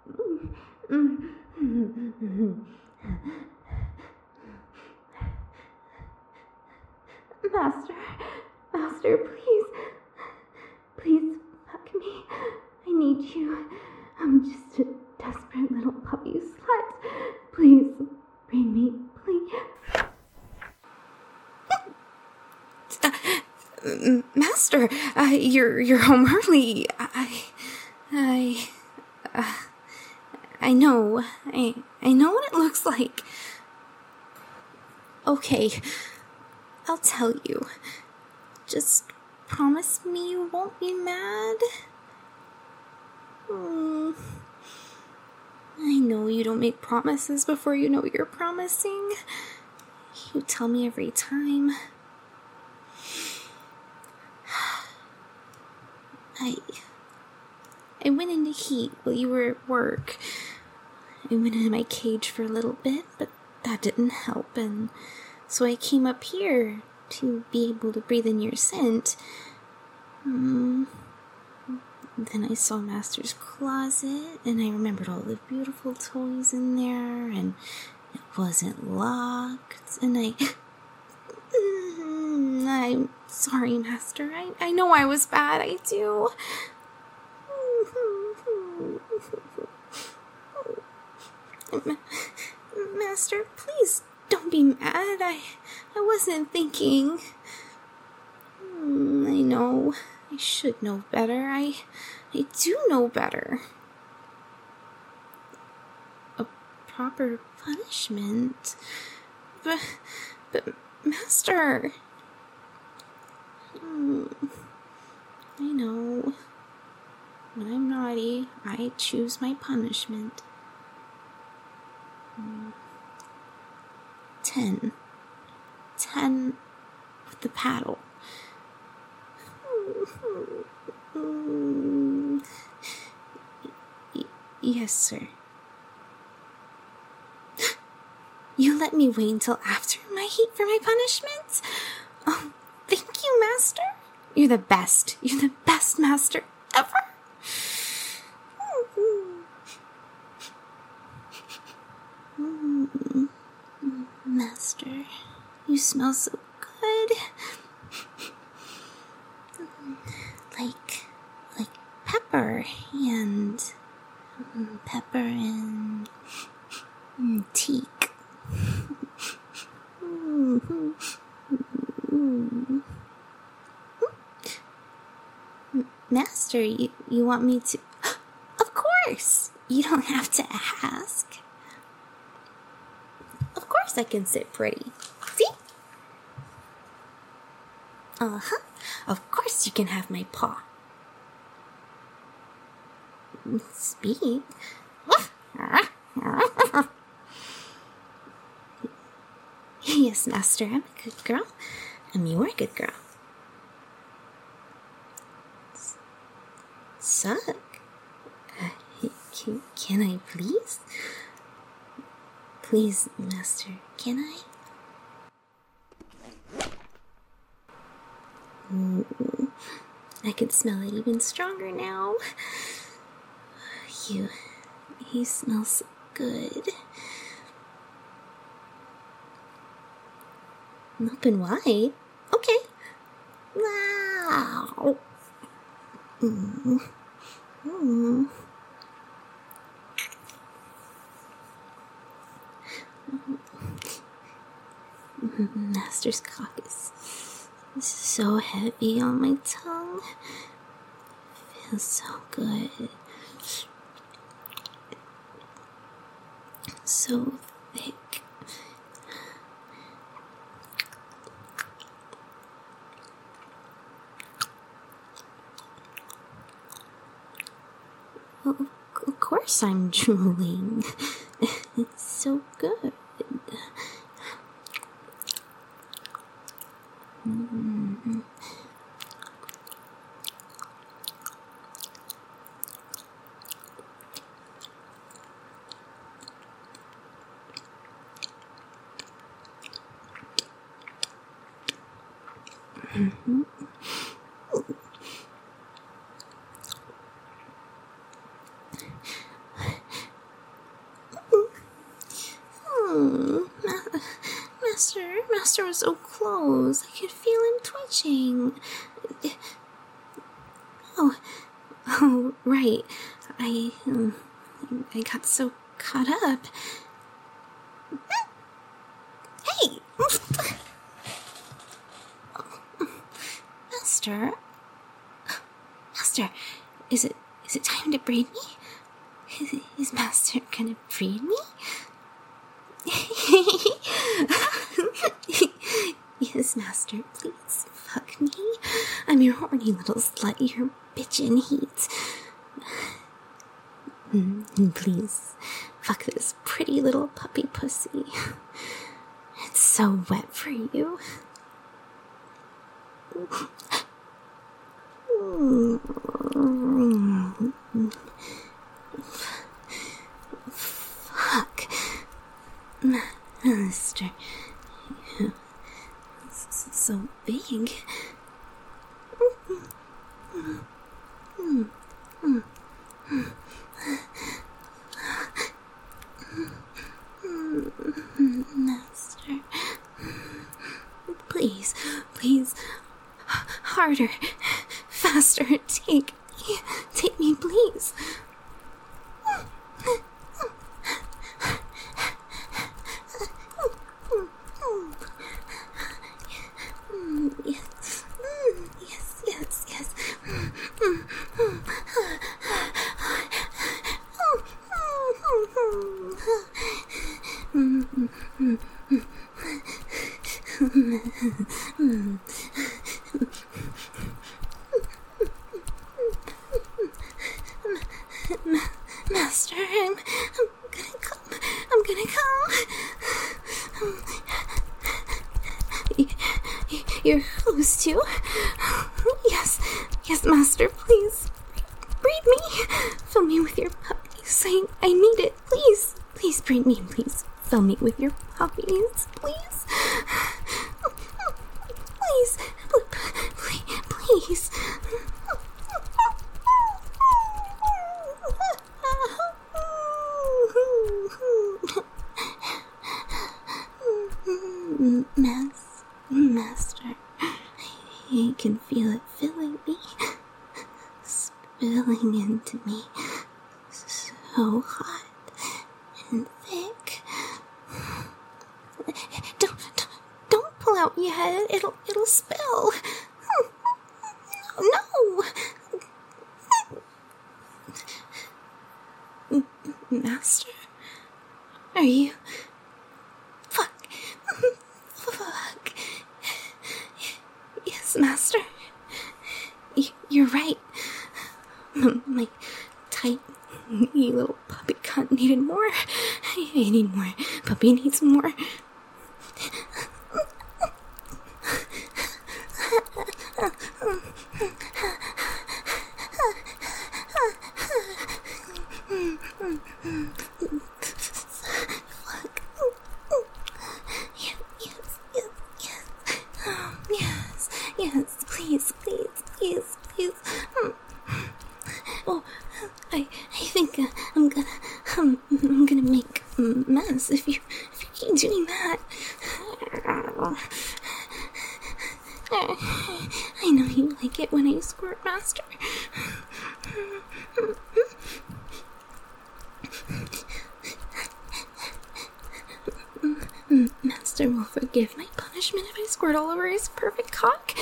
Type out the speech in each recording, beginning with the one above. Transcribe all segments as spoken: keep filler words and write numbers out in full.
Master, Master, please, please fuck me. I need you. I'm just a desperate little puppy slut. Please, bring me, please. Uh, Master, uh, you're you're home early. I, I, uh, I know. I I know what it looks like. Okay, I'll tell you. Just promise me you won't be mad. Hmm. I know you don't make promises before you know what you're promising. You tell me every time. I I went into heat while you were at work. I went into my cage for a little bit, but that didn't help, and so I came up here to be able to breathe in your scent. Mm. Then I saw Master's closet, and I remembered all the beautiful toys in there, and it wasn't locked, and I... Mm, I'm sorry, Master. I, I know I was bad. I do. Master, please don't be mad. I, I wasn't thinking. Mm, I know. I should know better. I, I do know better. A proper punishment. But, but, Master. Mm, I know. When I'm naughty, I choose my punishment. Mm. Ten. Ten with the paddle. Mm. Y- yes, sir. You let me wait until after my heat for my punishment? Oh, thank you, Master. You're the best. You're the best Master ever. Mm. Master, you smell so good. Like, like pepper and pepper and teak. Master, you, you want me to... Of course! You don't have to ask. Of course I can sit pretty. See? Uh-huh. Of course you can have my paw. Speak. Yes, Master, I'm a good girl. And you're a good girl. Suck. Uh, can, can I please? Please, Master, can I? Mm, I can smell it even stronger now. You, you smell so good. Open wide. Okay. Wow. Mm. Mm. Master's cock is so heavy on my tongue. Feels so good. So thick. Well, of course I'm drooling. It's so good. Mm. Mm-hmm. Master was so close. I could feel him twitching. Oh, oh, right. I, um, I got so caught up. Hey! Master? Master, is it, is it time to breed me? Is, is Master gonna breed me? Yes, Master, please fuck me. I'm your horny little slut, your bitchin' heat. Mm, please, fuck this pretty little puppy pussy. It's so wet for you. Fuck. Master. It's so big. Master. Please, please. Harder. Faster. Take me. Take me, please. Yes. Yes, yes, yes. Master, I'm, I'm gonna come. I'm gonna come. You're close to. Yes, yes, Master, please. Breed me. Fill me with your puppies. I, I need it. Please. Please breed me, please. Fill me with your puppies, please. Please. Please. Please. Mas- Master, I can feel it filling me, spilling into me, so hot and thick. Don't, don't, don't pull out yet. It'll, it'll spill. No, no. Master, are you? Fuck. Fuck. Yes, Master. Y- you're right. My tight, you little puppy cunt needed more. I need more. Puppy needs more. Yes, please, please, please, please. Oh, I, I think uh, I'm gonna, um, I'm gonna make a mess if you, if you keep doing that. I know you like it when I squirt, Master. Master will forgive my punishment if I squirt all over his perfect cock.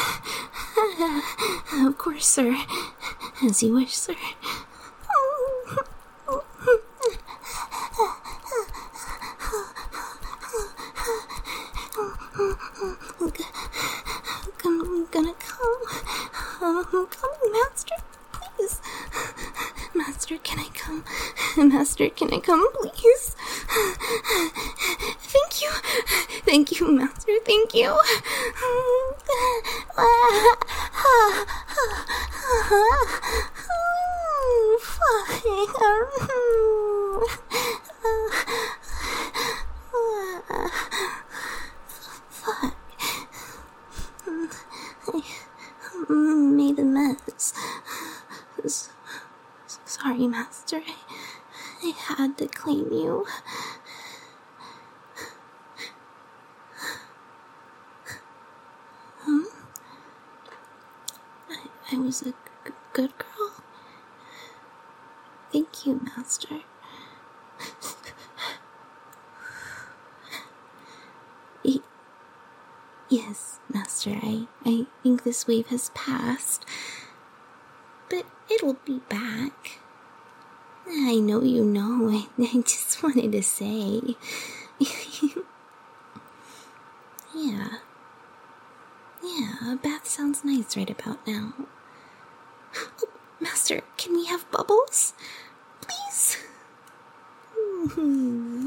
Of course, sir. As you wish, sir. I'm gonna come. I'm coming, Master. Please. Master, can I come? Master, can I come, please? Thank you. Thank you, Master. Thank you. Fuck. I made a mess. Sorry, Master. I, I had to claim you. was a g- good girl. Thank you, Master. y- yes, Master, I, I think this wave has passed. But it'll be back. I know you know. I, I just wanted to say. Yeah. Yeah, a bath sounds nice right about now. Oh, Master, can we have bubbles? Please?